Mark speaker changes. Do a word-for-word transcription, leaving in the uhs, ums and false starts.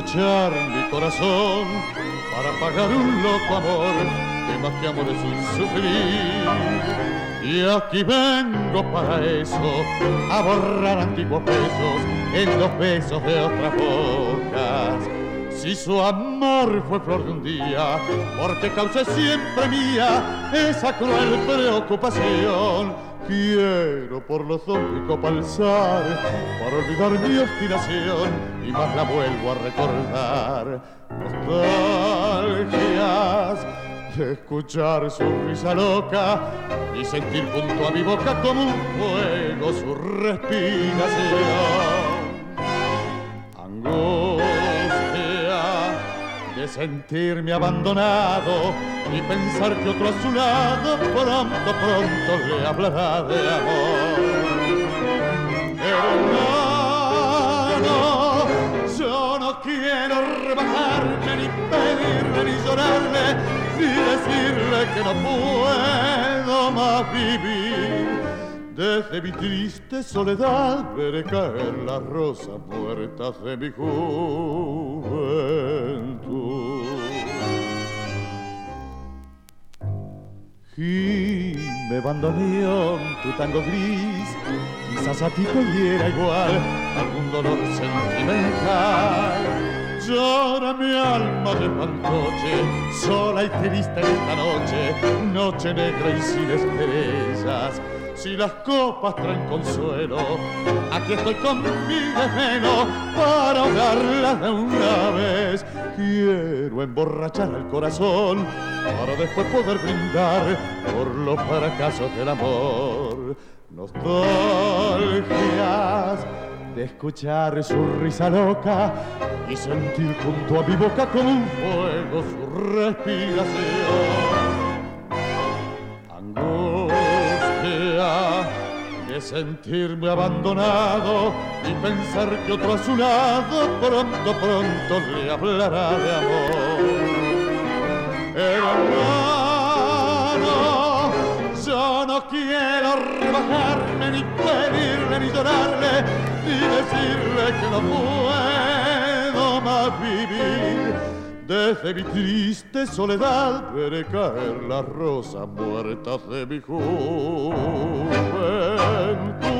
Speaker 1: emborrachar mi corazón para pagar un loco amor que más que amor es un sufrir. Y aquí vengo para eso, a borrar antiguos besos en los besos de otras bocas. Si su amor fue flor de un día, porque causé siempre mía esa cruel preocupación. Quiero por los dos mi copa alzar para olvidar mi obstinación y más la vuelvo a recordar. Nostalgias de escuchar su risa loca y sentir junto a mi boca como un fuego su respiración. Angustia de sentirme abandonado y pensar que otro a su lado pronto, pronto le hablará de amor. Hermano, yo no quiero rebajarme, ni pedirle, ni llorarle, ni decirle que no puedo más vivir. Desde mi triste soledad veré caer las rosas muertas de mi juventud. Gime, bandoneón, tu tango gris, quizás a ti te diera igual algún dolor sentimental. Llora mi alma de fantoche, sola y triste en esta noche, noche negra y sin estrellas. Si las copas traen consuelo, aquí estoy con mi desvelo para ahogarlas de una vez. Quiero emborrachar al corazón para después poder brindar por los fracasos del amor. Nostalgias de escuchar su risa loca y sentir junto a mi boca como un fuego su respiración. Angustia de sentirme abandonado y pensar que otro a su lado pronto, pronto le hablará de amor. Hermano, yo no quiero rebajarme, ni pedirle, ni llorarle, ni decirle que no puedo más vivir. Desde mi triste soledad veré caer las rosas muertas de mi juventud.